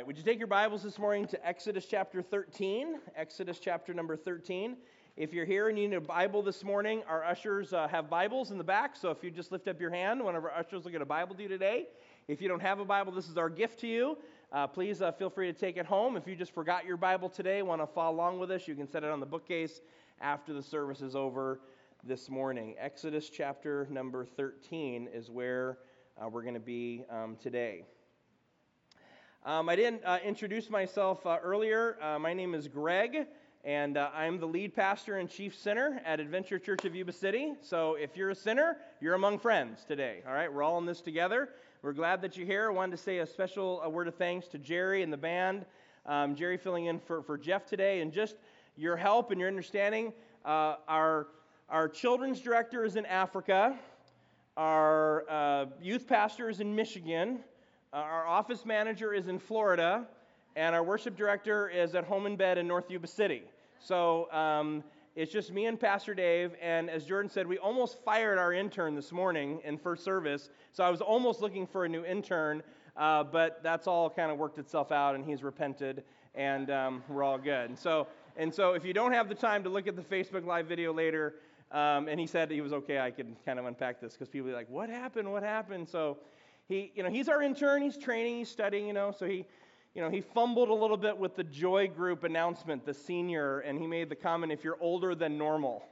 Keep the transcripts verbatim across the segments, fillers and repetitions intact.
right, would you take your Bibles this morning to Exodus chapter thirteen? Exodus chapter number thirteen. If you're here and you need a Bible this morning, our ushers uh, have Bibles in the back, so if you just lift up your hand, one of our ushers will get a Bible to you today. If you don't have a Bible, this is our gift to you. Uh, please uh, feel free to take it home. If you just forgot your Bible today, want to follow along with us, you can set it on the bookcase after the service is over this morning. Exodus chapter number thirteen is where uh, we're going to be um, today. Um, I didn't uh, introduce myself uh, earlier. Uh, my name is Greg, and uh, I'm the lead pastor and chief sinner at Adventure Church of Yuba City. So if you're a sinner, you're among friends today. All right, we're all in this together. We're glad that you're here. I wanted to say a special uh, word of thanks to Jerry and the band. Um, Jerry filling in for, for Jeff today, and just your help and your understanding. Uh, our our children's director is in Africa. Our uh, youth pastor is in Michigan. Uh, our office manager is in Florida, and our worship director is at home in bed in North Yuba City. So um, it's just me and Pastor Dave, and as Jordan said, we almost fired our intern this morning in first service, so I was almost looking for a new intern, uh, but that's all kind of worked itself out, and he's repented, and um, we're all good. And so, and so if you don't have the time to look at the Facebook Live video later, um, and he said he was okay, I could kind of unpack this, because people are like, what happened, what happened? So He, you know, he's our intern, he's training, he's studying, you know, so he, you know, he fumbled a little bit with the Joy Group announcement, the senior, and he made the comment, if you're older than normal.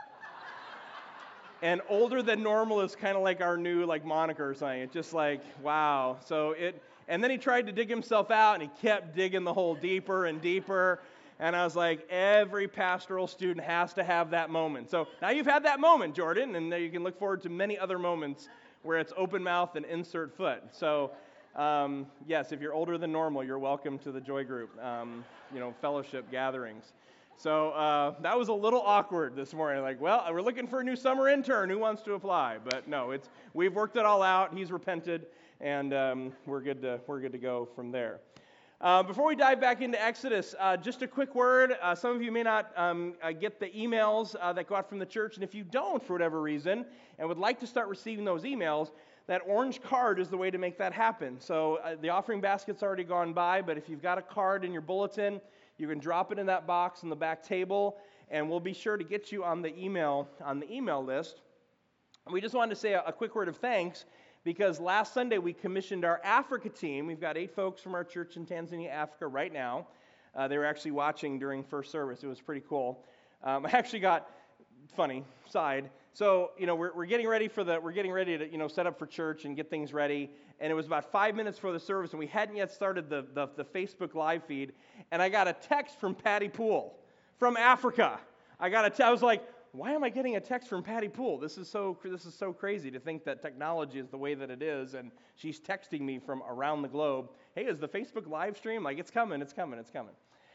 And older than normal is kind of like our new, like, moniker or something. It's just like, wow. So it, and then he tried to dig himself out, and he kept digging the hole deeper and deeper, and I was like, every pastoral student has to have that moment. So now you've had that moment, Jordan, and you can look forward to many other moments where it's open mouth and insert foot. So, um, yes, if you're older than normal, you're welcome to the Joy Group, um, you know, fellowship gatherings. So uh, that was a little awkward this morning. Like, well, we're looking for a new summer intern. Who wants to apply? But no, it's we've worked it all out. He's repented, and um, we're good to we're good to go from there. Uh, before we dive back into Exodus, uh, just a quick word. Uh, some of you may not um, uh, get the emails uh, that go out from the church, and if you don't, for whatever reason, and would like to start receiving those emails, that orange card is the way to make that happen. So uh, the offering basket's already gone by, but if you've got a card in your bulletin, you can drop it in that box on the back table, and we'll be sure to get you on the email on the email list. And we just wanted to say a, a quick word of thanks, because last Sunday we commissioned our Africa team. We've got eight folks from our church in Tanzania, Africa right now. Uh, they were actually watching during first service. It was pretty cool. Um, I actually got, funny side, so, you know, we're, we're getting ready for the, we're getting ready to, you know, set up for church and get things ready, and it was about five minutes before the service, and we hadn't yet started the, the, the Facebook Live feed, and I got a text from Patty Poole from Africa. I got a te- I was like, why am I getting a text from Patty Poole? This is so this is so crazy to think that technology is the way that it is, and she's texting me from around the globe. Hey, is the Facebook live stream? Like, it's coming, it's coming, it's coming.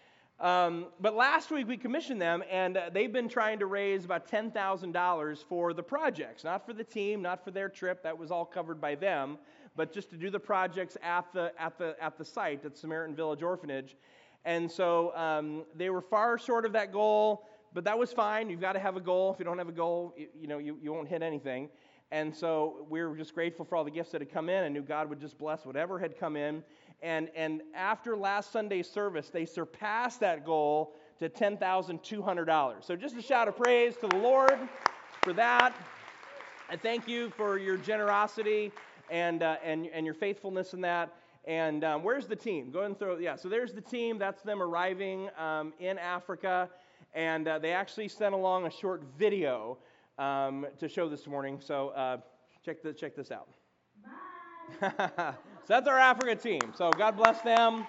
Um, but last week we commissioned them, and uh, they've been trying to raise about ten thousand dollars for the projects, not for the team, not for their trip. That was all covered by them, but just to do the projects at the at the at the site at Samaritan Village Orphanage. And so um, they were far short of that goal. But that was fine. You've got to have a goal. If you don't have a goal, you, you know, you, you won't hit anything. And so we were just grateful for all the gifts that had come in, and knew God would just bless whatever had come in. And and after last Sunday's service, they surpassed that goal to ten thousand two hundred dollars. So just a shout of praise to the Lord for that. And thank you for your generosity and uh, and and your faithfulness in that. And um, where's the team? Go ahead and throw. Yeah. So there's the team. That's them arriving um, in Africa. And uh, they actually sent along a short video um, to show this morning. So uh, check the, check this out. So that's our Africa team. So God bless them.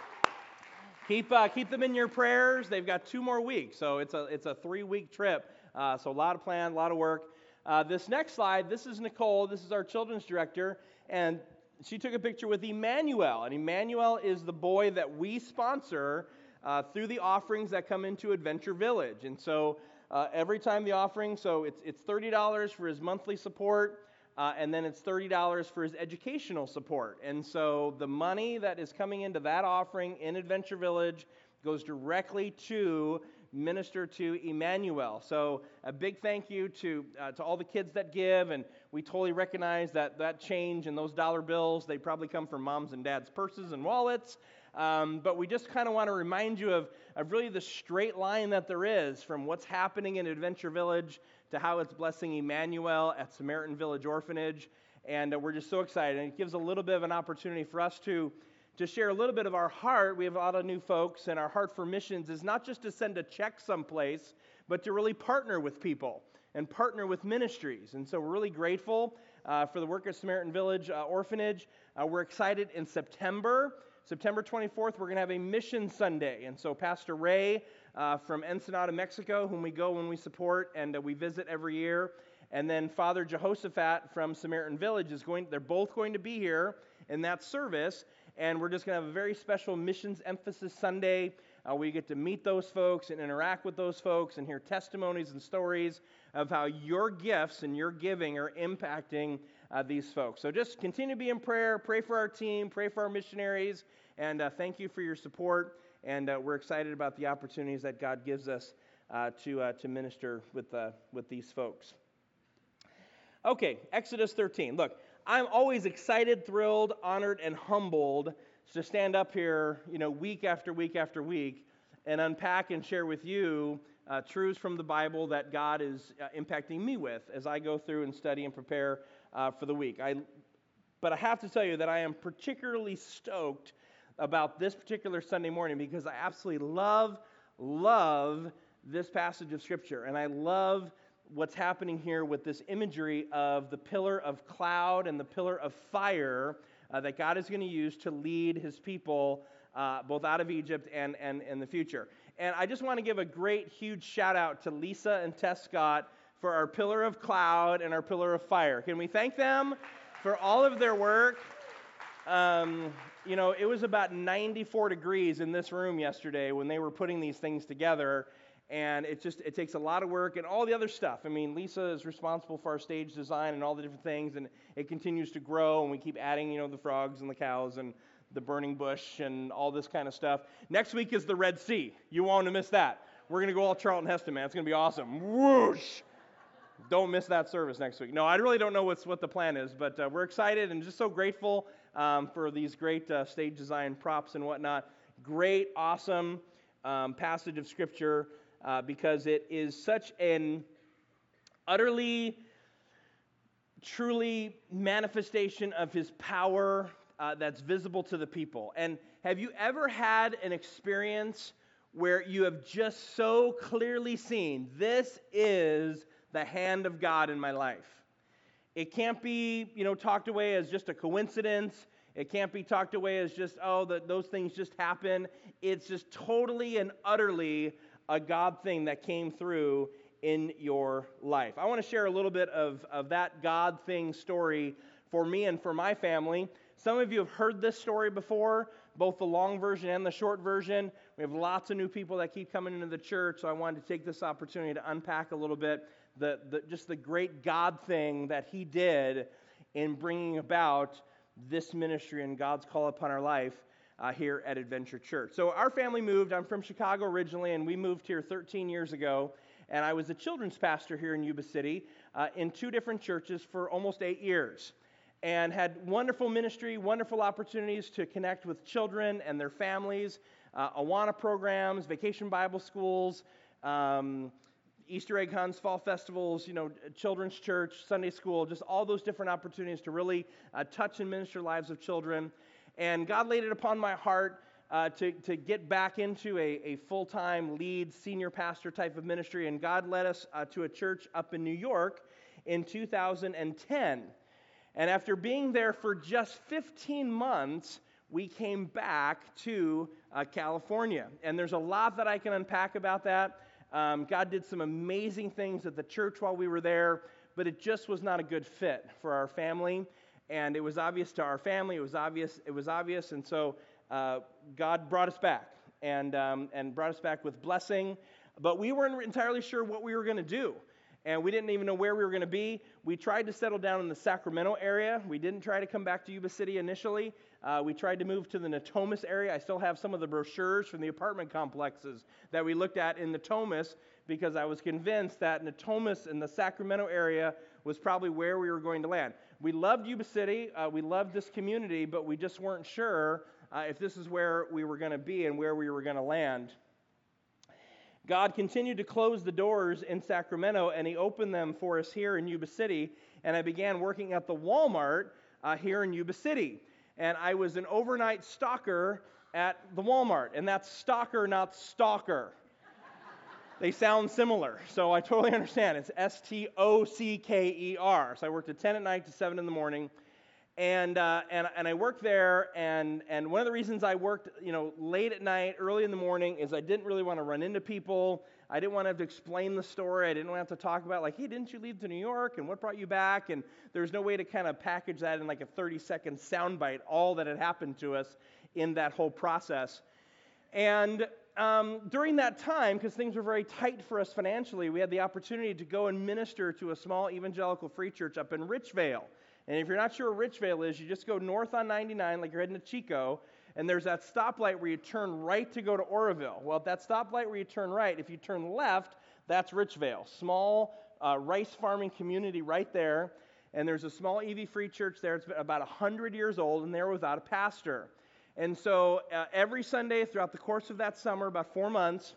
Keep uh, keep them in your prayers. They've got two more weeks, so it's a it's a three week trip. Uh, so a lot of plan, a lot of work. Uh, this next slide. This is Nicole. This is our children's director, and she took a picture with Emmanuel. And Emmanuel is the boy that we sponsor Uh, through the offerings that come into Adventure Village. And so uh, every time the offering, so it's it's thirty dollars for his monthly support, uh, and then it's thirty dollars for his educational support. And so the money that is coming into that offering in Adventure Village goes directly to minister to Emmanuel. So a big thank you to uh, to all the kids that give, and we totally recognize that that change and those dollar bills, they probably come from moms and dads' purses and wallets. Um, but we just kind of want to remind you of, of really the straight line that there is from what's happening in Adventure Village to how it's blessing Emmanuel at Samaritan Village Orphanage. And uh, we're just so excited. And it gives a little bit of an opportunity for us to, to share a little bit of our heart. We have a lot of new folks, and our heart for missions is not just to send a check someplace, but to really partner with people and partner with ministries. And so we're really grateful uh, for the work of Samaritan Village uh, Orphanage. Uh, we're excited in September. September twenty-fourth, we're going to have a Mission Sunday. And so Pastor Ray uh, from Ensenada, Mexico, whom we go when we support and uh, we visit every year, and then Father Jehoshaphat from Samaritan Village is going, they're both going to be here in that service. And we're just going to have a very special missions emphasis Sunday uh, where you get to meet those folks and interact with those folks and hear testimonies and stories of how your gifts and your giving are impacting uh, these folks. So just continue to be in prayer, pray for our team, pray for our missionaries, and uh, thank you for your support. And uh, we're excited about the opportunities that God gives us uh, to uh, to minister with uh, with these folks. Okay, Exodus thirteen. Look, I'm always excited, thrilled, honored, and humbled to stand up here, you know, week after week after week and unpack and share with you uh, truths from the Bible that God is uh, impacting me with as I go through and study and prepare uh, for the week. I, but I have to tell you that I am particularly stoked about this particular Sunday morning because I absolutely love, love this passage of Scripture, and I love what's happening here with this imagery of the pillar of cloud and the pillar of fire uh, that God is going to use to lead his people uh, both out of Egypt and, and in the future. And I just want to give a great, huge shout out to Lisa and Tess Scott for our pillar of cloud and our pillar of fire. Can we thank them for all of their work? Um, you know, it was about ninety-four degrees in this room yesterday when they were putting these things together. And it just, it takes a lot of work and all the other stuff. I mean, Lisa is responsible for our stage design and all the different things, and it continues to grow, and we keep adding, you know, the frogs and the cows and the burning bush and all this kind of stuff. Next week is the Red Sea. You won't want to miss that. We're going to go all Charlton Heston, man. It's going to be awesome. Whoosh! Don't miss that service next week. No, I really don't know what's what the plan is, but uh, we're excited and just so grateful um, for these great uh, stage design props and whatnot. Great, awesome um, passage of Scripture. Uh, because it is such an utterly, truly manifestation of his power uh, that's visible to the people. And have you ever had an experience where you have just so clearly seen, this is the hand of God in my life? It can't be, you know, talked away as just a coincidence. It can't be talked away as just, oh, the, those things just happen. It's just totally and utterly a God thing that came through in your life. I want to share a little bit of, of that God thing story for me and for my family. Some of you have heard this story before, both the long version and the short version. We have lots of new people that keep coming into the church, so I wanted to take this opportunity to unpack a little bit the, the just the great God thing that he did in bringing about this ministry and God's call upon our life Uh, here at Adventure Church. So our family moved. I'm from Chicago originally, and we moved here thirteen years ago. And I was a children's pastor here in Yuba City uh, in two different churches for almost eight years. And had wonderful ministry, wonderful opportunities to connect with children and their families, uh, Awana programs, vacation Bible schools, um, Easter egg hunts, fall festivals, you know, children's church, Sunday school, just all those different opportunities to really uh, touch and minister lives of children. And God laid it upon my heart uh, to, to get back into a, a full-time lead senior pastor type of ministry. And God led us uh, to a church up in New York in two thousand ten. And after being there for just fifteen months, we came back to uh, California. And there's a lot that I can unpack about that. Um, God did some amazing things at the church while we were there, but it just was not a good fit for our family. And it was obvious to our family. It was obvious. It was obvious. And so uh, God brought us back and um, and brought us back with blessing. But we weren't entirely sure what we were going to do. And we didn't even know where we were going to be. We tried to settle down in the Sacramento area. We didn't try to come back to Yuba City initially. Uh, we tried to move to the Natomas area. I still have some of the brochures from the apartment complexes that we looked at in Natomas because I was convinced that Natomas in the Sacramento area was probably where we were going to land. We loved Yuba City. Uh, we loved this community, but we just weren't sure uh, if this is where we were going to be and where we were going to land. God continued to close the doors in Sacramento, and He opened them for us here in Yuba City, and I began working at the Walmart uh, here in Yuba City. And I was an overnight stalker at the Walmart, and that's stalker, not stalker. They sound similar, so I totally understand. It's S T O C K E R. So I worked at ten at night to seven in the morning, and uh, and and I worked there. And and one of the reasons I worked, you know, late at night, early in the morning, is I didn't really want to run into people. I didn't want to have to explain the story. I didn't want to have to talk about, like, hey, didn't you leave to New York, and what brought you back? And there's no way to kind of package that in like a thirty-second soundbite, all that had happened to us in that whole process. And um, during that time, because things were very tight for us financially, we had the opportunity to go and minister to a small evangelical free church up in Richvale. And if you're not sure where Richvale is, you just go north on ninety-nine, like you're heading to Chico, and there's that stoplight where you turn right to go to Oroville. Well, at that stoplight where you turn right, if you turn left, that's Richvale. Small uh, rice farming community right there. And there's a small E V free church there. It's about one hundred years old, and they're without a pastor. And so uh, every Sunday throughout the course of that summer, about four months,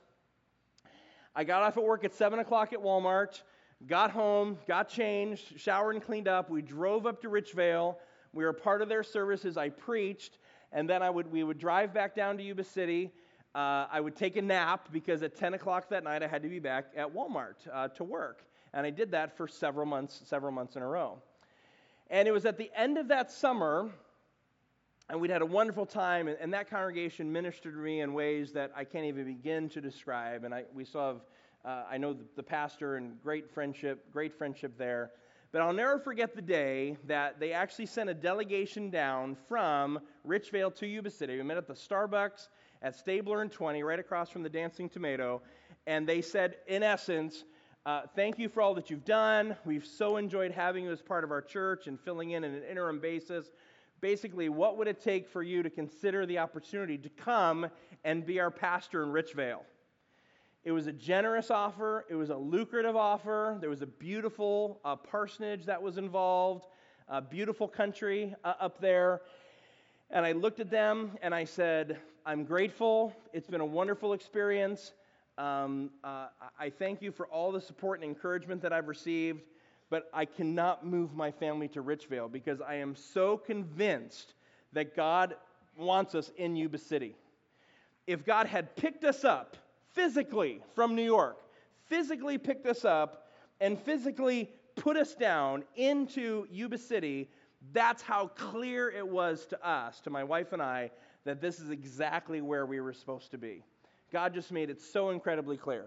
I got off at work at seven o'clock at Walmart, got home, got changed, showered and cleaned up. We drove up to Richvale. We were part of their services. I preached. And then I would we would drive back down to Yuba City. Uh, I would take a nap because at ten o'clock that night I had to be back at Walmart uh, to work. And I did that for several months, several months in a row. And it was at the end of that summer, and we'd had a wonderful time, and, and that congregation ministered to me in ways that I can't even begin to describe. And I we saw, uh, I know the, the pastor and great friendship, great friendship there. But I'll never forget the day that they actually sent a delegation down from Richvale to Yuba City. We met at the Starbucks at Stabler and twenty, right across from the Dancing Tomato. And they said, in essence, uh, thank you for all that you've done. We've so enjoyed having you as part of our church and filling in on an interim basis. Basically, what would it take for you to consider the opportunity to come and be our pastor in Richvale? It was a generous offer. It was a lucrative offer. There was a beautiful uh, parsonage that was involved, a beautiful country uh, up there. And I looked at them and I said, I'm grateful. It's been a wonderful experience. Um, uh, I thank you for all the support and encouragement that I've received, but I cannot move my family to Richvale because I am so convinced that God wants us in Yuba City. If God had picked us up physically from New York, physically picked us up and physically put us down into Yuba City, that's how clear it was to us, to my wife and I, that this is exactly where we were supposed to be. God just made it so incredibly clear.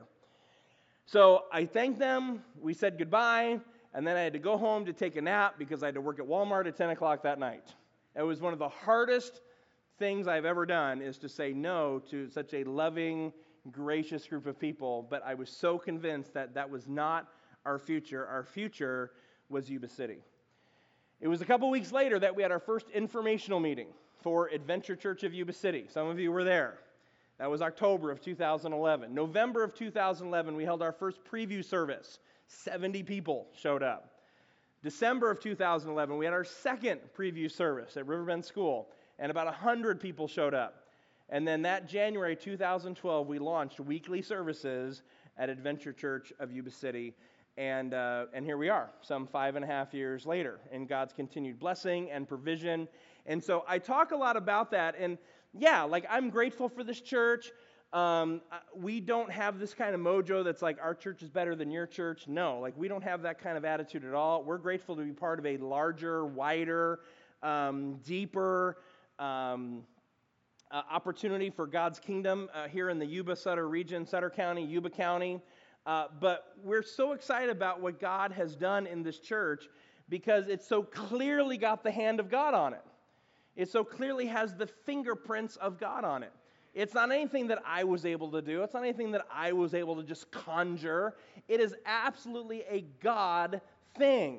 So I thanked them, we said goodbye, and then I had to go home to take a nap because I had to work at Walmart at ten o'clock that night. It was one of the hardest things I've ever done, is to say no to such a loving, gracious group of people, but I was so convinced that that was not our future. Our future was Yuba City. It was a couple weeks later that we had our first informational meeting for Adventure Church of Yuba City. Some of you were there. That was October of two thousand eleven. November of two thousand eleven, we held our first preview service. seventy people showed up. December of two thousand eleven, we had our second preview service at Riverbend School, and about one hundred people showed up. And then that January two thousand twelve, we launched weekly services at Adventure Church of Yuba City. And uh, and here we are, some five and a half years later, in God's continued blessing and provision. And so I talk a lot about that. And yeah, like, I'm grateful for this church. Um, we don't have this kind of mojo that's like, our church is better than your church. No, like, we don't have that kind of attitude at all. We're grateful to be part of a larger, wider, um, deeper um, uh, opportunity for God's kingdom uh, here in the Yuba Sutter region, Sutter County, Yuba County. Uh, but we're so excited about what God has done in this church because it so clearly got the hand of God on it. It so clearly has the fingerprints of God on it. It's not anything that I was able to do. It's not anything that I was able to just conjure. It is absolutely a God thing.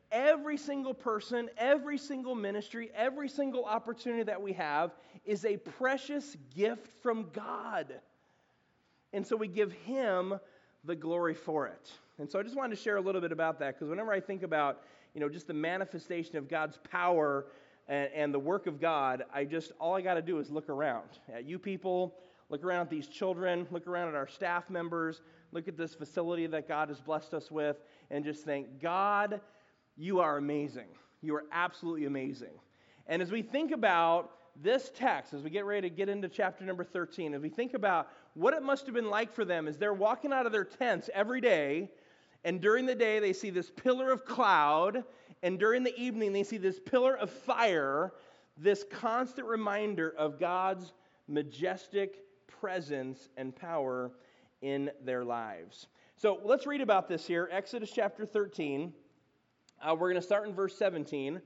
Every single person, every single ministry, every single opportunity that we have is a precious gift from God. And so we give Him the glory for it. And so I just wanted to share a little bit about that, because whenever I think about, you know, just the manifestation of God's power and, and the work of God, I just, all I got to do is look around at you people, look around at these children, look around at our staff members, look at this facility that God has blessed us with, and just think, God, you are amazing. You are absolutely amazing. And as we think about this text, as we get ready to get into chapter number thirteen, as we think about what it must have been like for them as they're walking out of their tents every day, and during the day they see this pillar of cloud, and during the evening they see this pillar of fire, this constant reminder of God's majestic presence and power in their lives. So let's read about this here, Exodus chapter thirteen. Uh, we're going to start in verse seventeen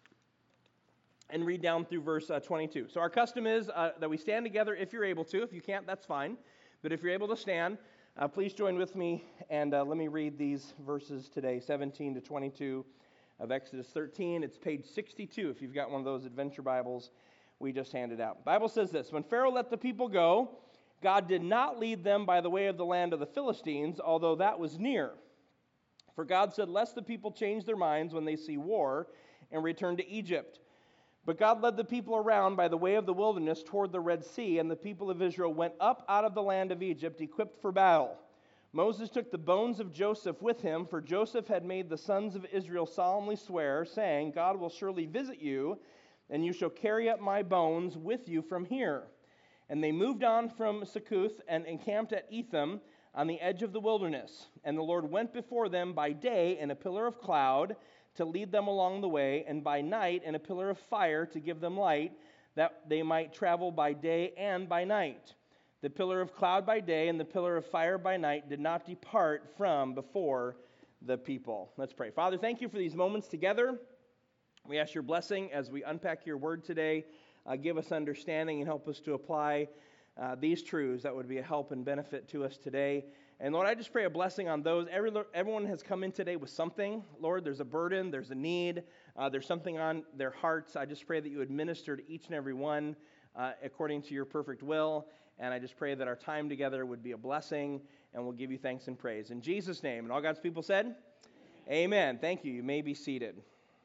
and read down through verse uh, twenty-two. So our custom is uh, that we stand together if you're able to. If you can't, that's fine. But if you're able to stand, uh, please join with me, and uh, let me read these verses today, seventeen to twenty-two of Exodus thirteen. It's page sixty-two if you've got one of those adventure Bibles we just handed out. The Bible says this: When Pharaoh let the people go, God did not lead them by the way of the land of the Philistines, although that was near. For God said, lest the people change their minds when they see war and return to Egypt. But God led the people around by the way of the wilderness toward the Red Sea, and the people of Israel went up out of the land of Egypt, equipped for battle. Moses took the bones of Joseph with him, for Joseph had made the sons of Israel solemnly swear, saying, God will surely visit you, and you shall carry up my bones with you from here. And they moved on from Succoth and encamped at Etham, on the edge of the wilderness. And the Lord went before them by day in a pillar of cloud to lead them along the way, and by night in a pillar of fire to give them light, that they might travel by day and by night. The pillar of cloud by day and the pillar of fire by night did not depart from before the people. Let's pray. Father, thank you for these moments together. We ask your blessing as we unpack your word today. Uh, give us understanding and help us to apply Uh, these truths that would be a help and benefit to us today. And Lord, I just pray a blessing on those. Every, everyone has come in today with something. Lord, there's a burden, there's a need, uh, there's something on their hearts. I just pray that you would minister to each and every one uh, according to your perfect will. And I just pray that our time together would be a blessing, and we'll give you thanks and praise. In Jesus' name, and all God's people said, amen. Amen. Thank you. You may be seated.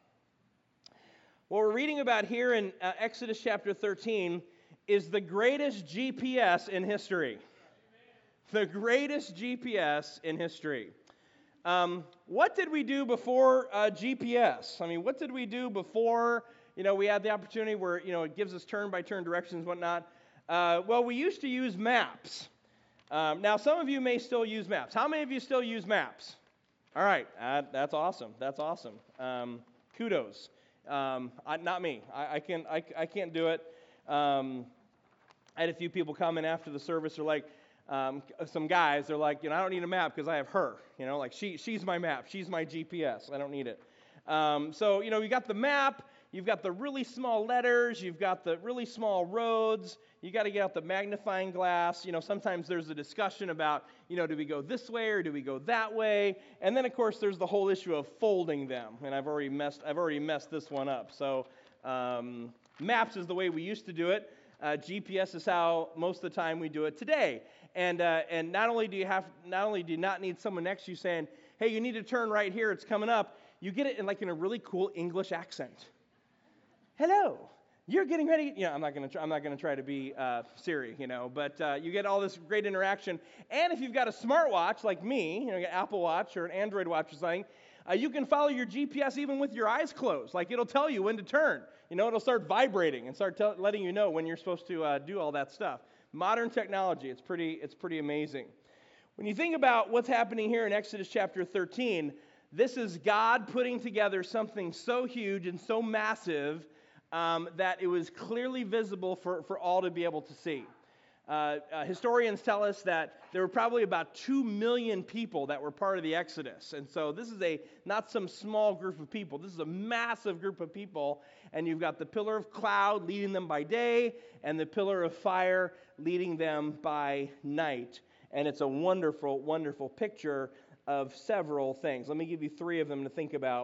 What we're reading about here in uh, Exodus chapter thirteen is the greatest G P S in history. The greatest G P S in history. Um, what did we do before uh, G P S? I mean, what did we do before, you know, we had the opportunity where, you know, it gives us turn-by-turn directions and whatnot? Uh, well, we used to use maps. Um, now, some of you may still use maps. How many of you still use maps? All right, uh, that's awesome. That's awesome. Um, kudos. Um, I, not me. I, I, can, I, I can't do it. Um, I had a few people come in after the service. They're like, um, some guys, they're like, you know, I don't need a map because I have her. You know, like she, she's my map. She's my G P S. I don't need it. Um, so, you know, you got the map. You've got the really small letters. You've got the really small roads. You got to get out the magnifying glass. You know, sometimes there's a discussion about, you know, do we go this way or do we go that way? And then, of course, there's the whole issue of folding them. And I've already messed, I've already messed this one up. So, um, maps is the way we used to do it. Uh, G P S is how most of the time we do it today. And uh, and not only do you have, not only do you not need someone next to you saying, hey, you need to turn right here, it's coming up. You get it in like in a really cool English accent. Hello, you're getting ready. You know, I'm not gonna, try, I'm not gonna try to be uh, Siri, you know, but uh, you get all this great interaction. And if you've got a smartwatch like me, you know, an Apple Watch or an Android watch or something, uh, you can follow your G P S even with your eyes closed. Like it'll tell you when to turn. You know, it'll start vibrating and start tell, letting you know when you're supposed to uh, do all that stuff. Modern technology, it's pretty, it's pretty amazing. When you think about what's happening here in Exodus chapter thirteen, this is God putting together something so huge and so massive um, that it was clearly visible for, for all to be able to see. Uh, uh, historians tell us that there were probably about two million people that were part of the Exodus. And so this is a not some small group of people. This is a massive group of people. And you've got the pillar of cloud leading them by day and the pillar of fire leading them by night. And it's a wonderful, wonderful picture of several things. Let me give you three of them to think about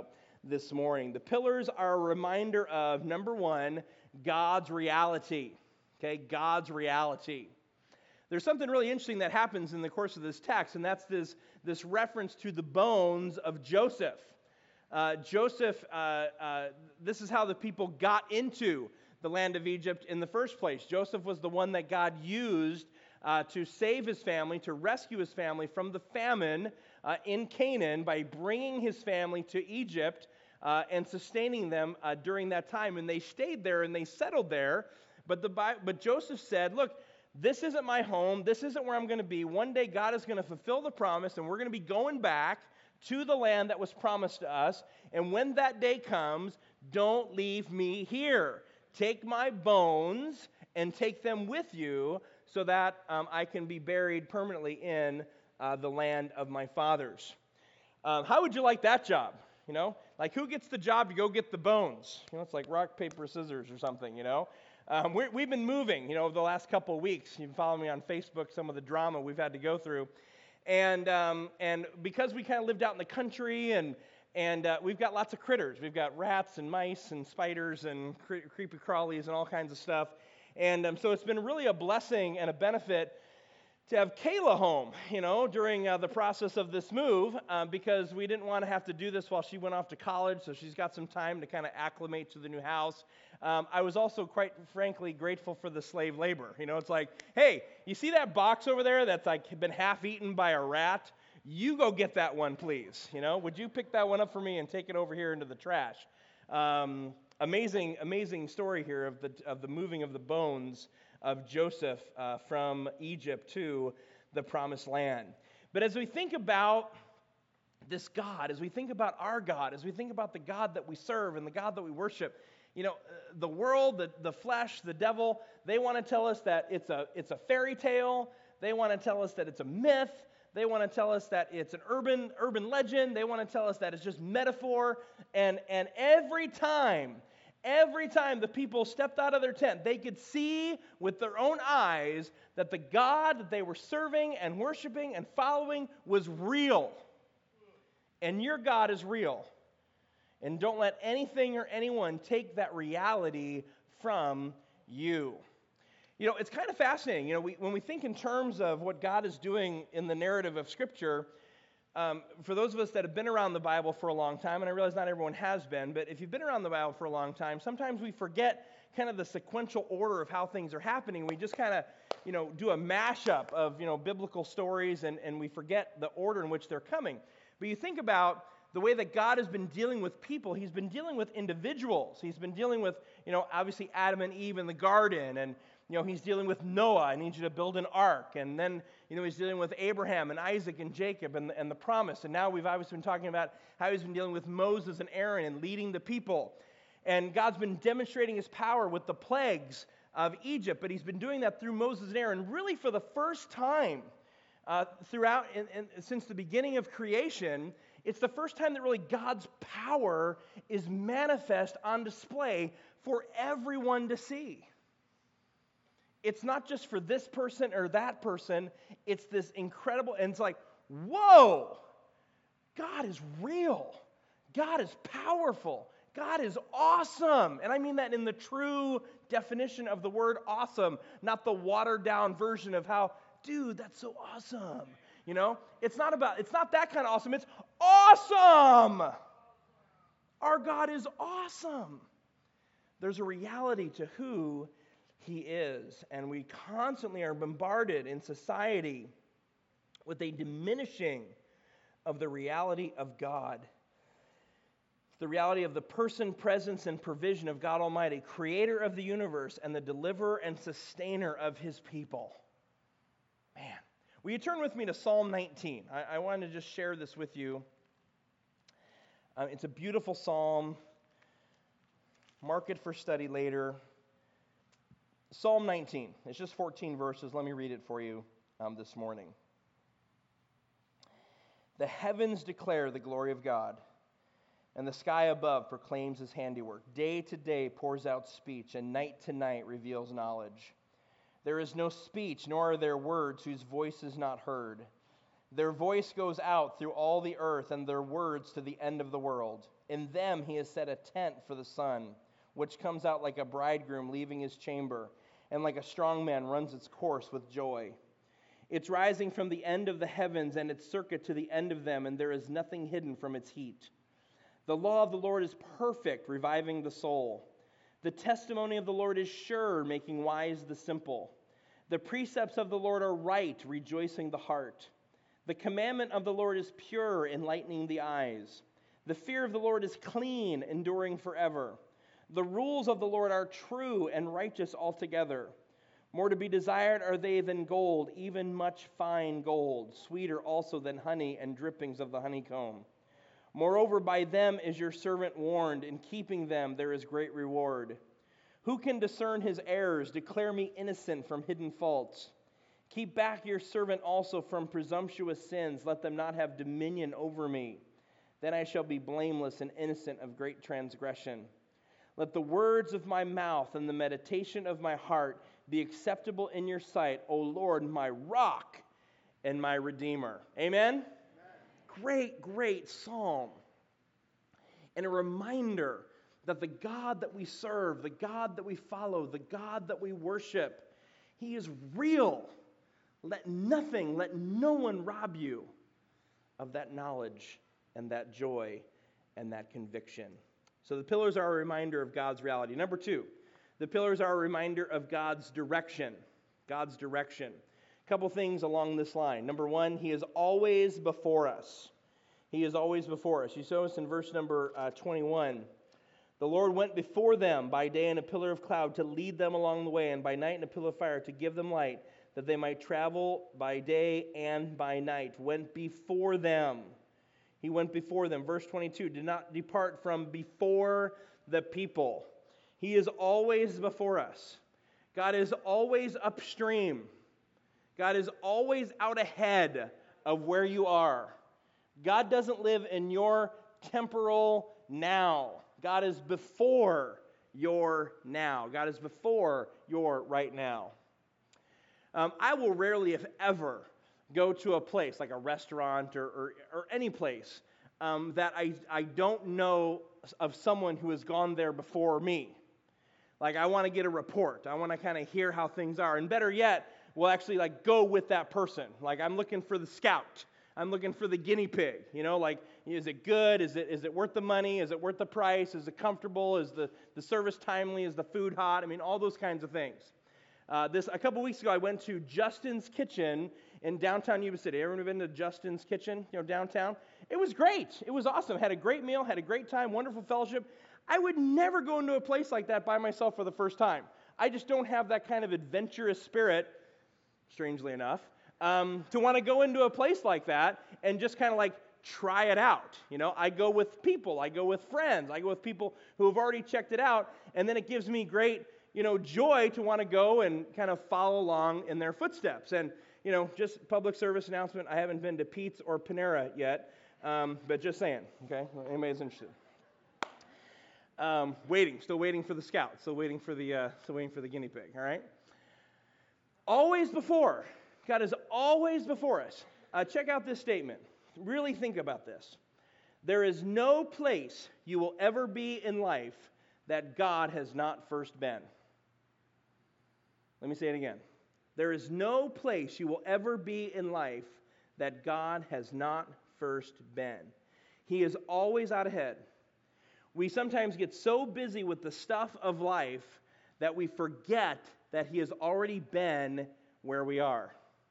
this morning. The pillars are a reminder of, number one, God's reality. Okay, God's reality. There's something really interesting that happens in the course of this text, and that's this, this reference to the bones of Joseph. Uh, Joseph, uh, uh, this is how the people got into the land of Egypt in the first place. Joseph was the one that God used uh, to save his family, to rescue his family from the famine uh, in Canaan by bringing his family to Egypt uh, and sustaining them uh, during that time. And they stayed there and they settled there. But the but Joseph said, look, this isn't my home. This isn't where I'm going to be. One day God is going to fulfill the promise, and we're going to be going back to the land that was promised to us. And when that day comes, don't leave me here. Take my bones and take them with you so that um, I can be buried permanently in uh, the land of my fathers. Um, how would you like that job? You know, like who gets the job to go get the bones? You know, it's like rock, paper, scissors or something, you know. Um, we're, we've been moving, you know, over the last couple of weeks. You can follow me on Facebook, some of the drama we've had to go through. And um, and because we kind of lived out in the country, and and uh, we've got lots of critters. We've got rats and mice and spiders and cre- creepy crawlies and all kinds of stuff. And um, so it's been really a blessing and a benefit to have Kayla home, you know, during uh, the process of this move, uh, because we didn't want to have to do this while she went off to college, so she's got some time to kind of acclimate to the new house. Um, I was also quite frankly grateful for the slave labor. You know, it's like, hey, you see that box over there that's like been half eaten by a rat? You go get that one, please. You know, would you pick that one up for me and take it over here into the trash? Um, amazing, amazing story here of the of the moving of the bones of Joseph uh, from Egypt to the promised land. But as we think about this God, as we think about our God, as we think about the God that we serve and the God that we worship, you know, the world, the, the flesh, the devil, they want to tell us that it's a it's a fairy tale. They want to tell us that it's a myth. They want to tell us that it's an urban urban legend. They want to tell us that it's just metaphor. And and every time Every time the people stepped out of their tent, they could see with their own eyes that the God that they were serving and worshiping and following was real. And your God is real. And don't let anything or anyone take that reality from you. You know, it's kind of fascinating. You know, we, when we think in terms of what God is doing in the narrative of Scripture, Um, for those of us that have been around the Bible for a long time, and I realize not everyone has been, but if you've been around the Bible for a long time, sometimes we forget kind of the sequential order of how things are happening. We just kind of, you know, do a mashup of, you know, biblical stories, and, and we forget the order in which they're coming. But you think about the way that God has been dealing with people. He's been dealing with individuals. He's been dealing with, you know, obviously Adam and Eve in the garden, and you know, he's dealing with Noah. I need you to build an ark. And then, you know, he's dealing with Abraham and Isaac and Jacob and, and the promise. And now we've obviously been talking about how he's been dealing with Moses and Aaron and leading the people. And God's been demonstrating his power with the plagues of Egypt. But he's been doing that through Moses and Aaron really for the first time uh, throughout, in, in, since the beginning of creation. It's the first time that really God's power is manifest on display for everyone to see. It's not just for this person or that person. It's this incredible, and it's like, whoa, God is real. God is powerful. God is awesome. And I mean that in the true definition of the word awesome, not the watered down version of how, dude, that's so awesome. You know, it's not about, it's not that kind of awesome. It's awesome. Our God is awesome. There's a reality to who he is, and we constantly are bombarded in society with a diminishing of the reality of God. The reality of the person, presence, and provision of God Almighty, creator of the universe and the deliverer and sustainer of his people. Man, will you turn with me to Psalm nineteen? I, I wanted to just share this with you. Uh, it's a beautiful psalm. Mark it for study later. Psalm nineteen. It's just fourteen verses. Let me read it for you um, this morning. The heavens declare the glory of God, and the sky above proclaims his handiwork. Day to day pours out speech, and night to night reveals knowledge. There is no speech, nor are there words whose voice is not heard. Their voice goes out through all the earth, and their words to the end of the world. In them he has set a tent for the sun, which comes out like a bridegroom leaving his chamber, and like a strong man runs its course with joy. It's rising from the end of the heavens, and its circuit to the end of them, and there is nothing hidden from its heat. The law of the Lord is perfect, reviving the soul. The testimony of the Lord is sure, making wise the simple. The precepts of the Lord are right, rejoicing the heart. The commandment of the Lord is pure, enlightening the eyes. The fear of the Lord is clean, enduring forever. The rules of the Lord are true and righteous altogether. More to be desired are they than gold, even much fine gold, sweeter also than honey and drippings of the honeycomb. Moreover, by them is your servant warned. In keeping them there is great reward. Who can discern his errors? Declare me innocent from hidden faults. Keep back your servant also from presumptuous sins. Let them not have dominion over me. Then I shall be blameless and innocent of great transgression. Let the words of my mouth and the meditation of my heart be acceptable in your sight, O Lord, my rock and my redeemer. Amen? Amen. Great, great psalm. And a reminder that the God that we serve, the God that we follow, the God that we worship, He is real. Let nothing, let no one rob you of that knowledge and that joy and that conviction. So the pillars are a reminder of God's reality. Number two, the pillars are a reminder of God's direction. God's direction. A couple things along this line. Number one, He is always before us. He is always before us. You saw us in verse number uh, twenty-one. The Lord went before them by day in a pillar of cloud to lead them along the way, and by night in a pillar of fire to give them light, that they might travel by day and by night. Went before them. He went before them. Verse twenty-two, did not depart from before the people. He is always before us. God is always upstream. God is always out ahead of where you are. God doesn't live in your temporal now. God is before your now. God is before your right now. Um, I will rarely, if ever, go to a place like a restaurant or, or, or any place um, that I, I don't know of someone who has gone there before me. Like, I want to get a report. I want to kind of hear how things are. And better yet, we'll actually like go with that person. Like, I'm looking for the scout. I'm looking for the guinea pig. You know, like, is it good? Is it is it worth the money? Is it worth the price? Is it comfortable? Is the, the service timely? Is the food hot? I mean, all those kinds of things. Uh, this a couple weeks ago, I went to Justin's Kitchen in downtown Yuba City. Everyone been to Justin's Kitchen, you know, downtown? It was great. It was awesome. Had a great meal, had a great time, wonderful fellowship. I would never go into a place like that by myself for the first time. I just don't have that kind of adventurous spirit, strangely enough, um, to want to go into a place like that and just kind of like try it out. You know, I go with people. I go with friends. I go with people who have already checked it out, and then it gives me great, you know, joy to want to go and kind of follow along in their footsteps. And, you know, just public service announcement, I haven't been to Pete's or Panera yet, um, but just saying, okay, anybody's interested. Um, waiting, still waiting for the scout, still waiting for the, uh, still waiting for the guinea pig, all right? Always before. God is always before us. Uh, check out this statement. Really think about this. There is no place you will ever be in life that God has not first been. Let me say it again. There is no place you will ever be in life that God has not first been. He is always out ahead. We sometimes get so busy with the stuff of life that we forget that He has already been where we are.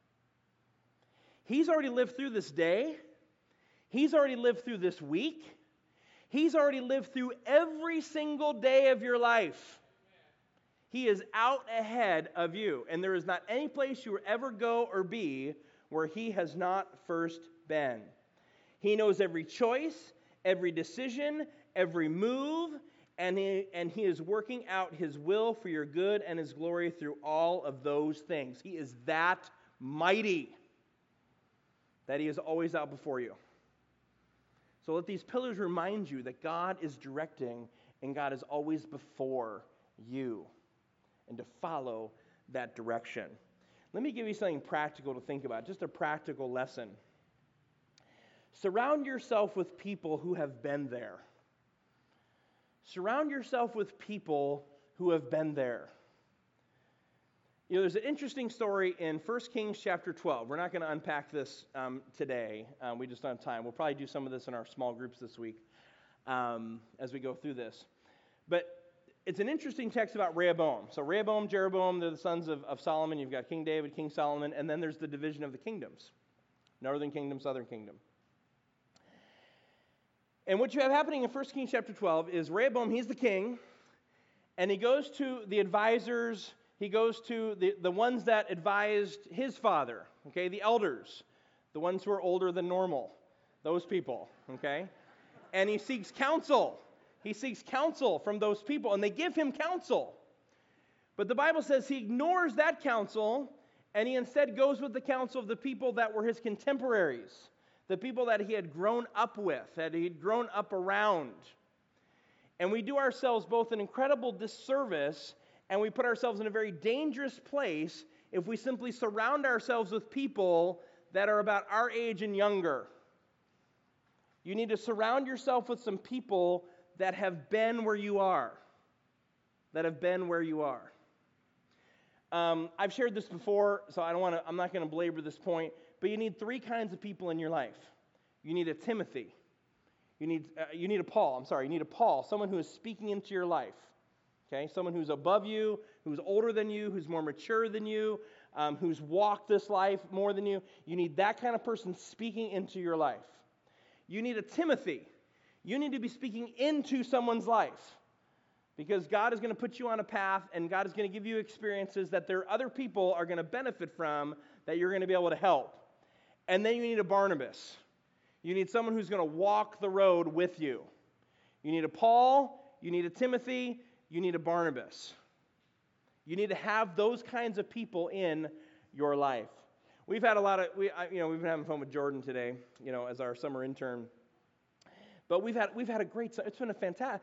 He's already lived through this day. He's already lived through this week. He's already lived through every single day of your life. He is out ahead of you. And there is not any place you will ever go or be where He has not first been. He knows every choice, every decision, every move, and he, and he is working out His will for your good and His glory through all of those things. He is that mighty that He is always out before you. So let these pillars remind you that God is directing and God is always before you, and to follow that direction. Let me give you something practical to think about, just a practical lesson. Surround yourself with people who have been there. Surround yourself with people who have been there. You know, there's an interesting story in First Kings chapter twelve. We're not going to unpack this um, today. Um, we just don't have time. We'll probably do some of this in our small groups this week um, as we go through this. But it's an interesting text about Rehoboam. So Rehoboam, Jeroboam, they're the sons of, of Solomon. You've got King David, King Solomon, and then there's the division of the kingdoms. Northern kingdom, southern kingdom. And what you have happening in First Kings chapter twelve is Rehoboam, he's the king, and he goes to the advisors, he goes to the, the ones that advised his father, okay, the elders, the ones who are older than normal, those people, okay? And he seeks counsel. He seeks counsel from those people, and they give him counsel. But the Bible says he ignores that counsel, and he instead goes with the counsel of the people that were his contemporaries, the people that he had grown up with, that he had grown up around. And we do ourselves both an incredible disservice, and we put ourselves in a very dangerous place if we simply surround ourselves with people that are about our age and younger. You need to surround yourself with some people that have been where you are. That have been where you are. Um, I've shared this before, so I don't want to. I'm not going to belabor this point. But you need three kinds of people in your life. You need a Timothy. You need uh, you need a Paul. I'm sorry. You need a Paul, someone who is speaking into your life. Okay, someone who's above you, who's older than you, who's more mature than you, um, who's walked this life more than you. You need that kind of person speaking into your life. You need a Timothy. You need to be speaking into someone's life, because God is going to put you on a path, and God is going to give you experiences that there are other people are going to benefit from, that you're going to be able to help. And then you need a Barnabas. You need someone who's going to walk the road with you. You need a Paul, you need a Timothy, you need a Barnabas. You need to have those kinds of people in your life. We've had a lot of, we, you know, we've been having fun with Jordan today, you know, as our summer intern. But we've had we've had a great, it's been a fantastic,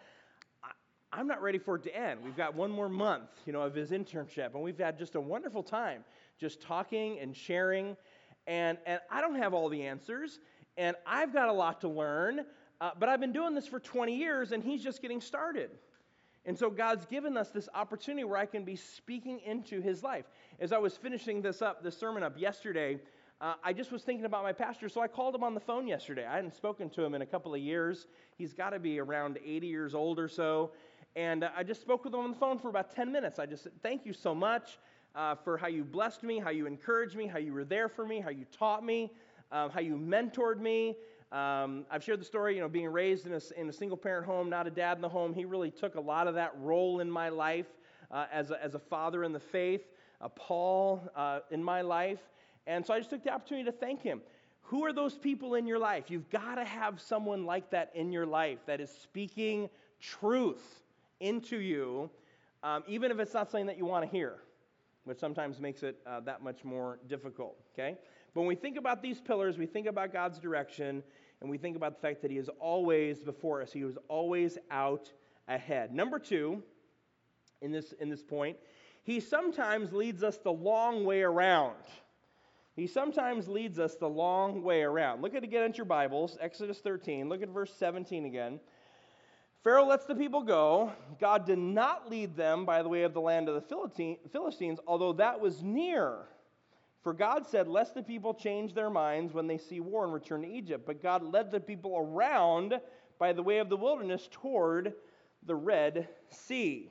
I'm not ready for it to end. We've got one more month, you know, of his internship, and we've had just a wonderful time just talking and sharing, and, and I don't have all the answers, and I've got a lot to learn, uh, but I've been doing this for twenty years, and he's just getting started. And so God's given us this opportunity where I can be speaking into his life. As I was finishing this up, this sermon up yesterday, Uh, I just was thinking about my pastor, so I called him on the phone yesterday. I hadn't spoken to him in a couple of years. He's got to be around eighty years old or so. And uh, I just spoke with him on the phone for about ten minutes. I just said, thank you so much uh, for how you blessed me, how you encouraged me, how you were there for me, how you taught me, uh, how you mentored me. Um, I've shared the story, you know, being raised in a, in a single-parent home, not a dad in the home. He really took a lot of that role in my life uh, as, a, as a father in the faith, a Paul uh, in my life. And so I just took the opportunity to thank him. Who are those people in your life? You've got to have someone like that in your life that is speaking truth into you, um, even if it's not something that you want to hear, which sometimes makes it uh, that much more difficult, okay? But when we think about these pillars, we think about God's direction, and we think about the fact that he is always before us. He was always out ahead. Number two, in this, in this point, he sometimes leads us the long way around. He sometimes leads us the long way around. Look at again at your Bibles, Exodus thirteen. Look at verse seventeen again. Pharaoh lets the people go. God did not lead them by the way of the land of the Philistines, although that was near. For God said, lest the people change their minds when they see war and return to Egypt. But God led the people around by the way of the wilderness toward the Red Sea.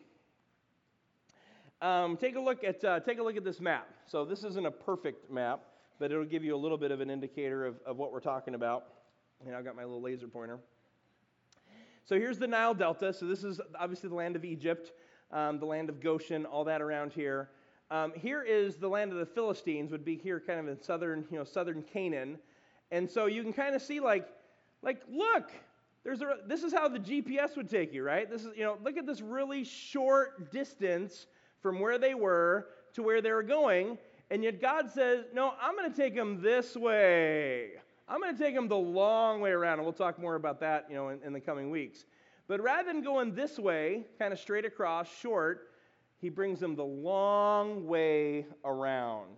Um, take a look at uh, take a look at this map. So this isn't a perfect map, but it'll give you a little bit of an indicator of, of what we're talking about. And I've got my little laser pointer. So here's the Nile Delta. So this is obviously the land of Egypt, um, the land of Goshen, all that around here. Um, here is the land of the Philistines, would be here kind of in southern, you know, southern Canaan. And so you can kind of see like, like look, there's a, this is how the G P S would take you, right? This is, you know, look at this really short distance from where they were to where they were going. And yet God says, no, I'm going to take them this way. I'm going to take them the long way around. And we'll talk more about that, you know, in, in the coming weeks. But rather than going this way, kind of straight across, short, he brings them the long way around.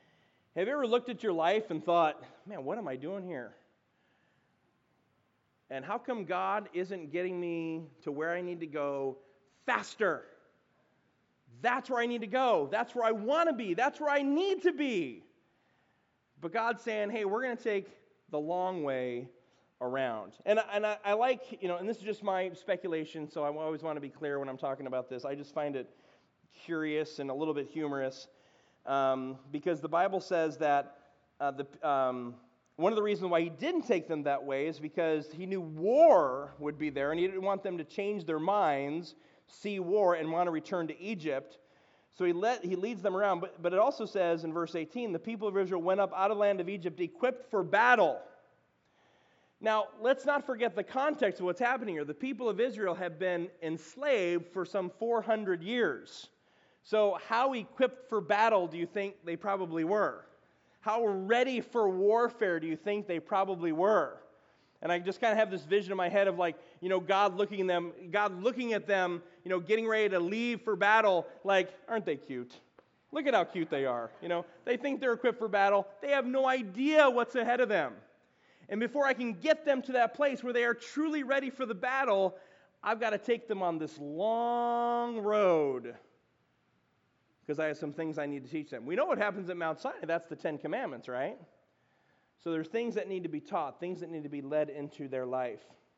Have you ever looked at your life and thought, man, what am I doing here? And how come God isn't getting me to where I need to go faster? That's where I need to go. That's where I want to be. That's where I need to be. But God's saying, hey, we're going to take the long way around. And, I, and I, I like, you know, and this is just my speculation, so I always want to be clear when I'm talking about this. I just find it curious and a little bit humorous um, because the Bible says that uh, the um, one of the reasons why he didn't take them that way is because he knew war would be there, and he didn't want them to change their minds, see war, and want to return to Egypt. So he let he leads them around. But, but it also says in verse eighteen, the people of Israel went up out of the land of Egypt equipped for battle. Now, let's not forget the context of what's happening here. The people of Israel have been enslaved for some four hundred years. So how equipped for battle do you think they probably were? How ready for warfare do you think they probably were? And I just kind of have this vision in my head of like, you know, God looking at them, God looking at them, you know, getting ready to leave for battle, like, aren't they cute? Look at how cute they are. You know, they think they're equipped for battle. They have no idea what's ahead of them. And before I can get them to that place where they are truly ready for the battle, I've got to take them on this long road because I have some things I need to teach them. We know what happens at Mount Sinai. That's the Ten Commandments, right? So there's things that need to be taught, things that need to be led into their life.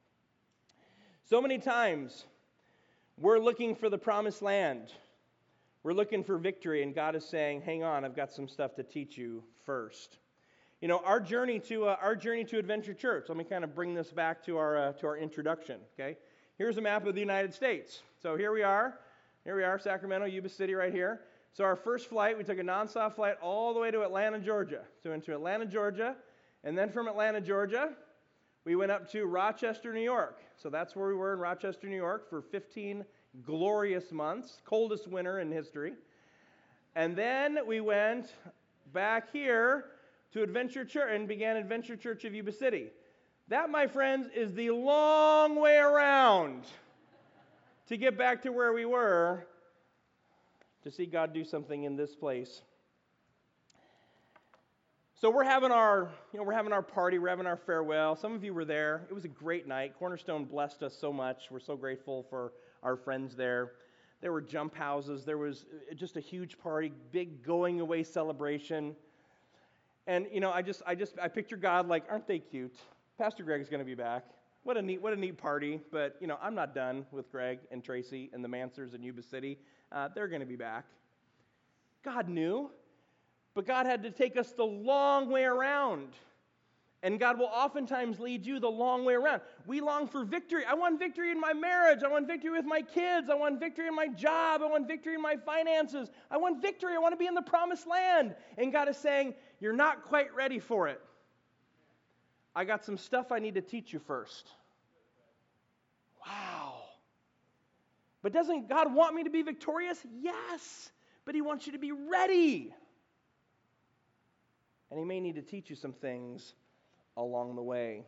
So many times, we're looking for the promised land. We're looking for victory, and God is saying, hang on, I've got some stuff to teach you first. You know, our journey to uh, our journey to Adventure Church. Let me kind of bring this back to our uh, to our introduction. Okay, here's a map of the United States. So here we are, here we are, Sacramento, Yuba City, right here. So our first flight, we took a nonstop flight all the way to Atlanta, Georgia. So into Atlanta, Georgia, and then from Atlanta, Georgia, we went up to Rochester, New York. So that's where we were in Rochester, New York, for fifteen glorious months, coldest winter in history. And then we went back here to Adventure Church and began Adventure Church of Yuba City. That, my friends, is the long way around to get back to where we were to see God do something in this place. So we're having our, you know, we're having our party, we're having our farewell. Some of you were there. It was a great night. Cornerstone blessed us so much. We're so grateful for our friends there. There were jump houses. There was just a huge party, big going away celebration. And, you know, I just, I just, I picture God like, aren't they cute? Pastor Greg's going to be back. What a neat, what a neat party. But, you know, I'm not done with Greg and Tracy and the Mansers in Yuba City. Uh, they're going to be back. God knew, but God had to take us the long way around. And God will oftentimes lead you the long way around. We long for victory. I want victory in my marriage. I want victory with my kids. I want victory in my job. I want victory in my finances. I want victory. I want to be in the promised land. And God is saying, you're not quite ready for it. I got some stuff I need to teach you first. Wow. But doesn't God want me to be victorious? Yes. But He wants you to be ready. And He may need to teach you some things along the way.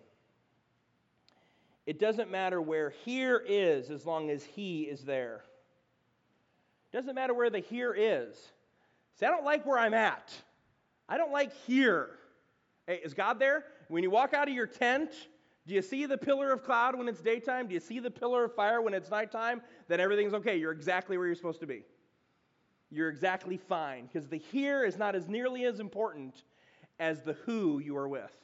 It doesn't matter where here is as long as He is there. It doesn't matter where the here is. See, I don't like where I'm at. I don't like here. Hey, is God there? When you walk out of your tent, do you see the pillar of cloud when it's daytime? Do you see the pillar of fire when it's nighttime? Then everything's okay. You're exactly where you're supposed to be. You're exactly fine. Because the here is not as nearly as important as the who you are with.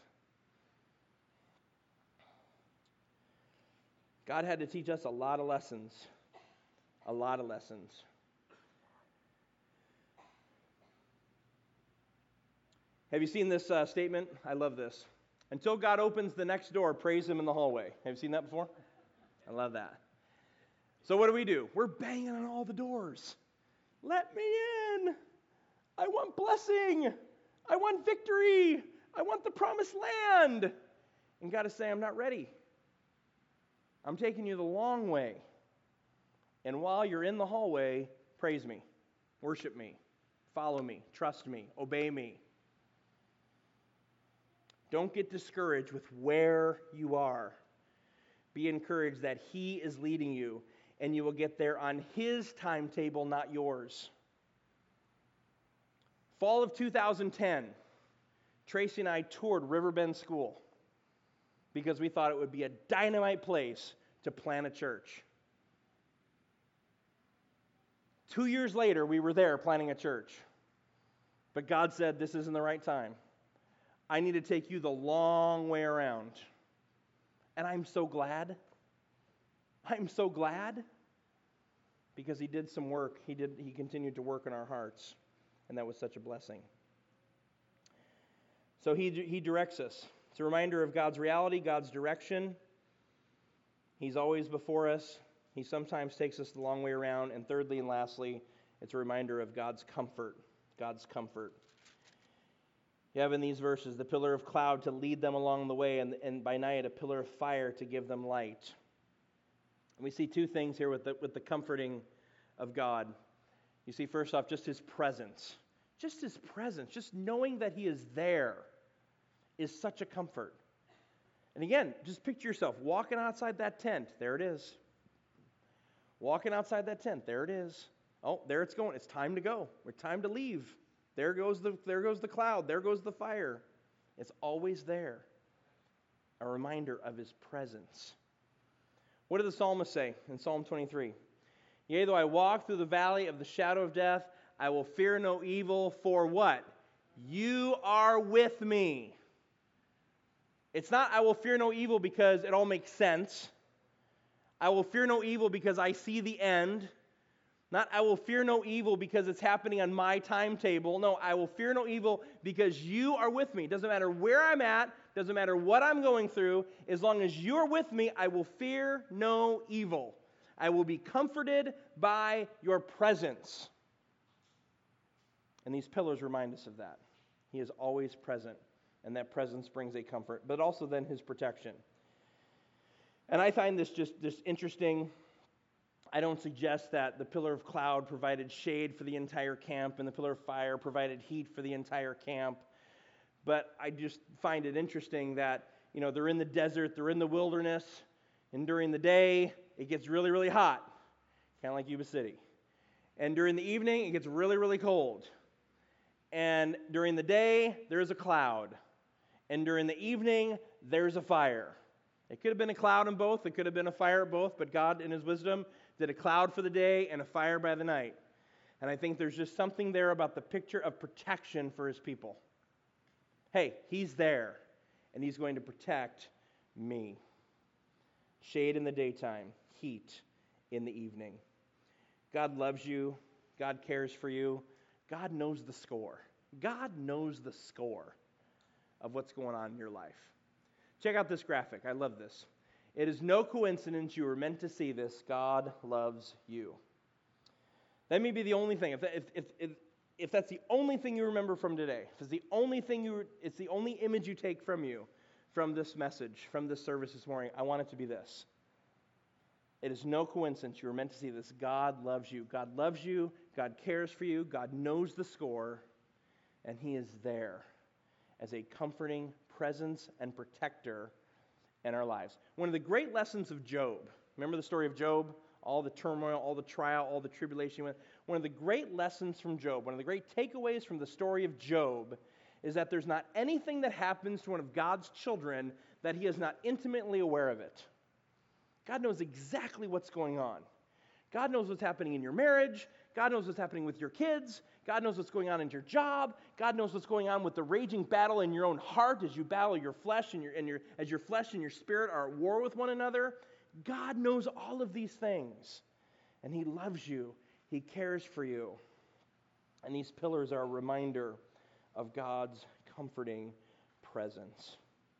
God had to teach us a lot of lessons. A lot of lessons. Have you seen this uh, statement? I love this. Until God opens the next door, praise Him in the hallway. Have you seen that before? I love that. So what do we do? We're banging on all the doors. Let me in. I want blessing. I want victory. I want the promised land. And God is saying, I'm not ready. I'm taking you the long way. And while you're in the hallway, praise me, worship me, follow me, trust me, obey me. Don't get discouraged with where you are. Be encouraged that He is leading you, and you will get there on His timetable, not yours. Fall of two thousand ten, Tracy and I toured Riverbend School. because we thought it would be a dynamite place to plant a church. Two years later, we were there planting a church. But God said, this isn't the right time. I need to take you the long way around. And I'm so glad. I'm so glad. Because he did some work. He did. He continued to work in our hearts. And that was such a blessing. So he, he directs us. It's a reminder of God's reality, God's direction. He's always before us. He sometimes takes us the long way around. And thirdly and lastly, it's a reminder of God's comfort. God's comfort. You have in these verses the pillar of cloud to lead them along the way, and, and by night a pillar of fire to give them light. And we see two things here with the, with the comforting of God. You see, first off, just his presence. Just his presence, just knowing that he is there is such a comfort. And again, just picture yourself walking outside that tent. There it is. Walking outside that tent. There it is. Oh, there it's going. It's time to go. It's time to leave. There goes the there goes the cloud. There goes the fire. It's always there. A reminder of his presence. What did the psalmist say in Psalm twenty-three? Yea, though I walk through the valley of the shadow of death, I will fear no evil, for what? You are with me. It's not I will fear no evil because it all makes sense. I will fear no evil because I see the end. Not I will fear no evil because it's happening on my timetable. No, I will fear no evil because you are with me. Doesn't matter where I'm at, doesn't matter what I'm going through, as long as you're with me, I will fear no evil. I will be comforted by your presence. And these pillars remind us of that. He is always present, and that presence brings a comfort, but also then his protection. And I find this just, just interesting. I don't suggest that the pillar of cloud provided shade for the entire camp and the pillar of fire provided heat for the entire camp. But I just find it interesting that, you know, they're in the desert, they're in the wilderness, and during the day, it gets really, really hot, kind of like Yuba City. And during the evening, it gets really, really cold. And during the day, there's a cloud. And during the evening, there's a fire. It could have been a cloud in both, it could have been a fire at both, but God, in his wisdom, did a cloud for the day and a fire by the night. And I think there's just something there about the picture of protection for his people. Hey, he's there, and he's going to protect me. Shade in the daytime, heat in the evening. God loves you. God cares for you. God knows the score. God knows the score of what's going on in your life. Check out this graphic. I love this. It is no coincidence you were meant to see this. God loves you. That may be the only thing. If, if, if, if, if that's the only thing you remember from today, if it's the only thing you, it's the only image you take from you, from this message, from this service this morning, I want it to be this. It is no coincidence you were meant to see this. God loves you. God loves you. God cares for you. God knows the score. And he is there as a comforting presence and protector in our lives. One of the great lessons of Job, remember the story of Job? All the turmoil, all the trial, all the tribulation. One of the great lessons from Job, one of the great takeaways from the story of Job is that there's not anything that happens to one of God's children that he is not intimately aware of it. God knows exactly what's going on. God knows what's happening in your marriage. God knows what's happening with your kids. God knows what's going on in your job. God knows what's going on with the raging battle in your own heart as you battle your flesh and your, and your as your flesh and your spirit are at war with one another. God knows all of these things. And he loves you. He cares for you. And these pillars are a reminder of God's comforting presence.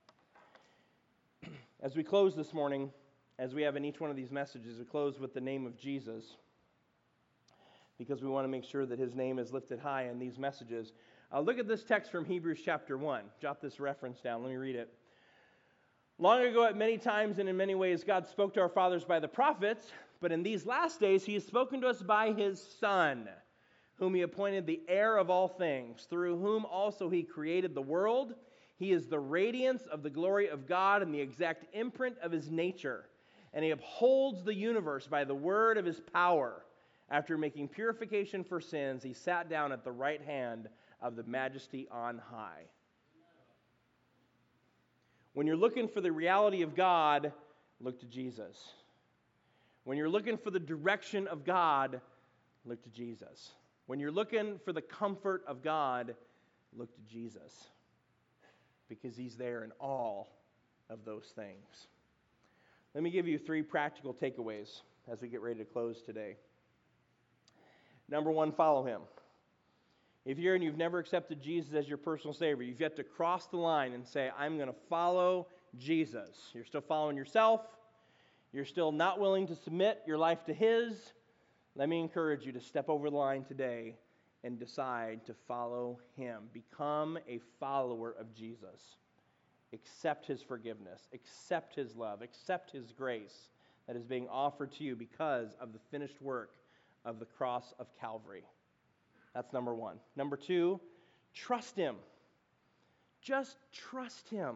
As we close this morning, as we have in each one of these messages, we close with the name of Jesus, because we want to make sure that his name is lifted high in these messages. Uh, look at this text from Hebrews chapter one. Jot this reference down. Let me read it. Long ago, at many times and in many ways, God spoke to our fathers by the prophets, but in these last days he has spoken to us by his Son, whom he appointed the heir of all things, through whom also he created the world. He is the radiance of the glory of God and the exact imprint of his nature, and he upholds the universe by the word of his power. After making purification for sins, he sat down at the right hand of the Majesty on high. When you're looking for the reality of God, look to Jesus. When you're looking for the direction of God, look to Jesus. When you're looking for the comfort of God, look to Jesus. Because He's there in all of those things. Let me give you three practical takeaways as we get ready to close today. Number one, follow Him. If you're and you've never accepted Jesus as your personal Savior, you've yet to cross the line and say, I'm going to follow Jesus. You're still following yourself. You're still not willing to submit your life to His. Let me encourage you to step over the line today and decide to follow Him. Become a follower of Jesus. Accept His forgiveness. Accept His love. Accept His grace that is being offered to you because of the finished work of the cross of Calvary. That's number one. Number two, trust Him. Just trust Him.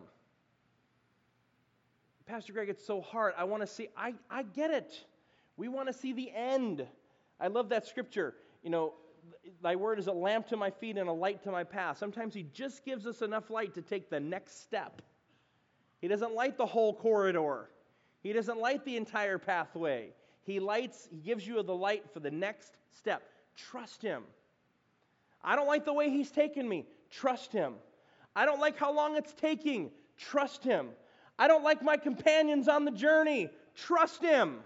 Pastor Greg, it's so hard. I want to see, I, I get it. We want to see the end. I love that scripture. You know, Thy word is a lamp to my feet and a light to my path. Sometimes He just gives us enough light to take the next step. He doesn't light the whole corridor. He doesn't light the entire pathway. He lights, He gives you the light for the next step. Trust Him. I don't like the way He's taken me. Trust Him. I don't like how long it's taking. Trust Him. I don't like my companions on the journey. Trust Him.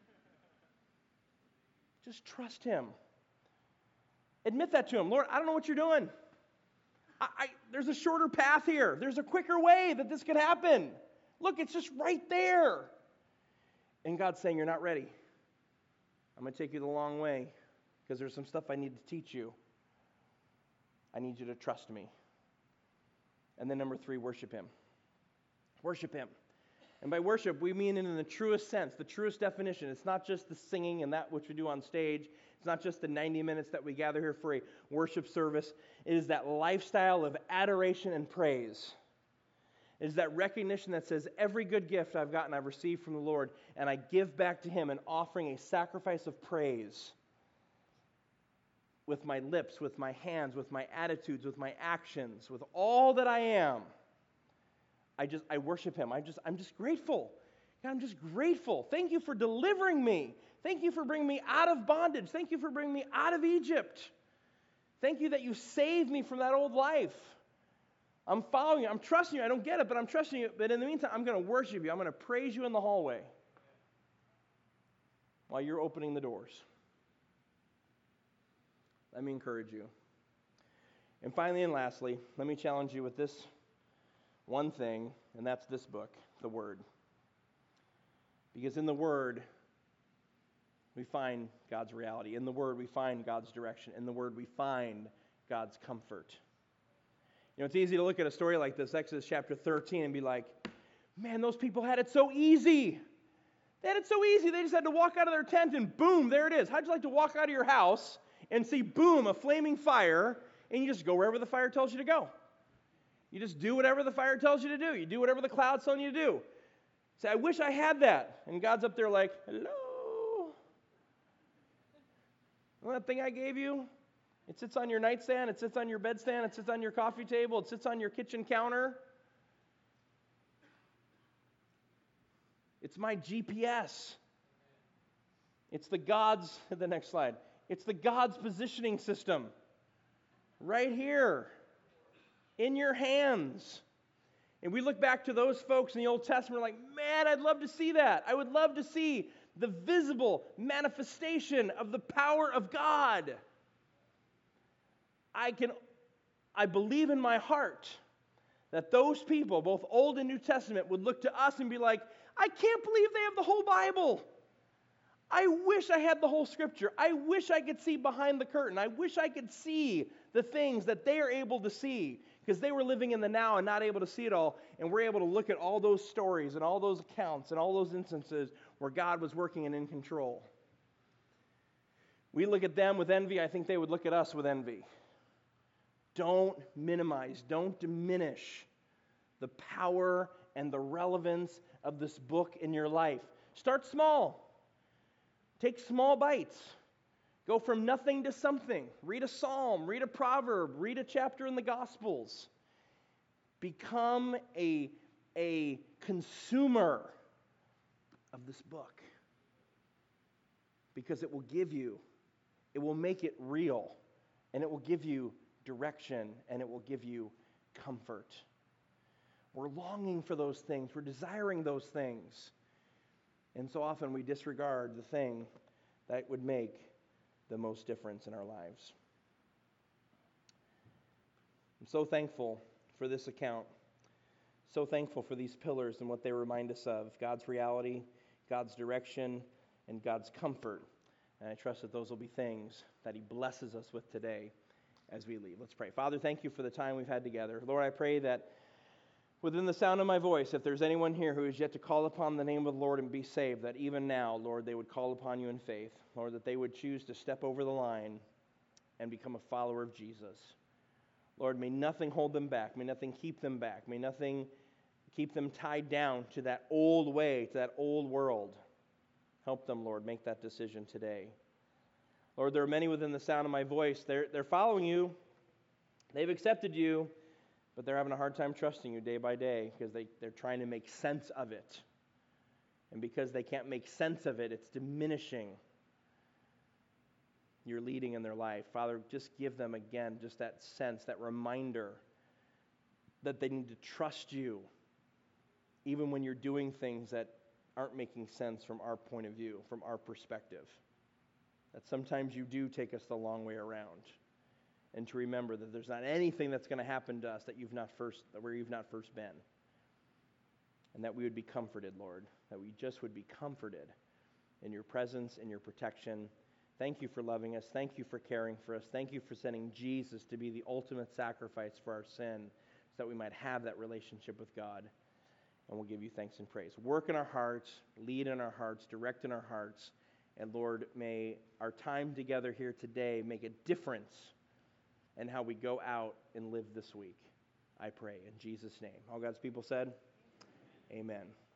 Just trust Him. Admit that to Him. Lord, I don't know what you're doing. I, I, there's a shorter path here. There's a quicker way that this could happen. Look, it's just right there. And God's saying, you're not ready. I'm going to take you the long way because there's some stuff I need to teach you. I need you to trust me. And then number three, worship Him. Worship Him. And by worship, we mean it in the truest sense, the truest definition. It's not just the singing and that which we do on stage. It's not just the ninety minutes that we gather here for a worship service. It is that lifestyle of adoration and praise. It is that recognition that says, every good gift I've gotten, I've received from the Lord, and I give back to Him an offering, a sacrifice of praise. With my lips, with my hands, with my attitudes, with my actions, with all that I am. I just, I worship Him. I just, I'm just grateful. God, I'm just grateful. Thank you for delivering me. Thank you for bringing me out of bondage. Thank you for bringing me out of Egypt. Thank you that you saved me from that old life. I'm following you. I'm trusting you. I don't get it, but I'm trusting you. But in the meantime, I'm going to worship you. I'm going to praise you in the hallway while you're opening the doors. Let me encourage you. And finally and lastly, let me challenge you with this one thing, and that's this book, the Word. Because in the Word, we find God's reality. In the Word, we find God's direction. In the Word, we find God's comfort. You know, it's easy to look at a story like this, Exodus chapter thirteen, and be like, man, those people had it so easy. They had it so easy. They just had to walk out of their tent and boom, there it is. How'd you like to walk out of your house and see, boom, a flaming fire, and you just go wherever the fire tells you to go? You just do whatever the fire tells you to do. You do whatever the cloud's telling you to do. Say, I wish I had that. And God's up there like, hello? Well, that thing I gave you? It sits on your nightstand. It sits on your bedstand. It sits on your coffee table. It sits on your kitchen counter. It's my G P S. It's the God's, the next slide. It's the God's positioning system. Right here. In your hands. And we look back to those folks in the Old Testament, we're like, man, I'd love to see that. I would love to see the visible manifestation of the power of God. I can, I believe in my heart that those people, both Old and New Testament, would look to us and be like, I can't believe they have the whole Bible. I wish I had the whole Scripture. I wish I could see behind the curtain. I wish I could see the things that they are able to see because they were living in the now and not able to see it all. And we're able to look at all those stories and all those accounts and all those instances where God was working and in control. We look at them with envy. I think they would look at us with envy. Don't minimize, don't diminish the power and the relevance of this book in your life. Start small. Take small bites. Go from nothing to something. Read a psalm, read a proverb, read a chapter in the Gospels. Become a, a consumer of this book, because it will give you, it will make it real, and it will give you direction, and it will give you comfort. We're longing for those things. We're desiring those things. And so often we disregard the thing that would make the most difference in our lives. I'm so thankful for this account. So thankful for these pillars and what they remind us of. God's reality, God's direction, and God's comfort. And I trust that those will be things that He blesses us with today as we leave. Let's pray. Father, thank you for the time we've had together. Lord, I pray that within the sound of my voice, if there's anyone here who is yet to call upon the name of the Lord and be saved, that even now, Lord, they would call upon you in faith. Lord, that they would choose to step over the line and become a follower of Jesus. Lord, may nothing hold them back. May nothing keep them back. May nothing keep them tied down to that old way, to that old world. Help them, Lord, make that decision today. Lord, there are many within the sound of my voice. They're, they're following you. They've accepted you, but they're having a hard time trusting you day by day because they, they're trying to make sense of it. And because they can't make sense of it, it's diminishing your leading in their life. Father, just give them again just that sense, that reminder that they need to trust you even when you're doing things that aren't making sense from our point of view, from our perspective. That sometimes you do take us the long way around. And to remember that there's not anything that's going to happen to us that you've not first, where you've not first been. And that we would be comforted, Lord. That we just would be comforted in your presence, in your protection. Thank you for loving us. Thank you for caring for us. Thank you for sending Jesus to be the ultimate sacrifice for our sin so that we might have that relationship with God. And we'll give you thanks and praise. Work in our hearts, lead in our hearts, direct in our hearts. And Lord, may our time together here today make a difference in how we go out and live this week. I pray in Jesus' name. All God's people said, amen.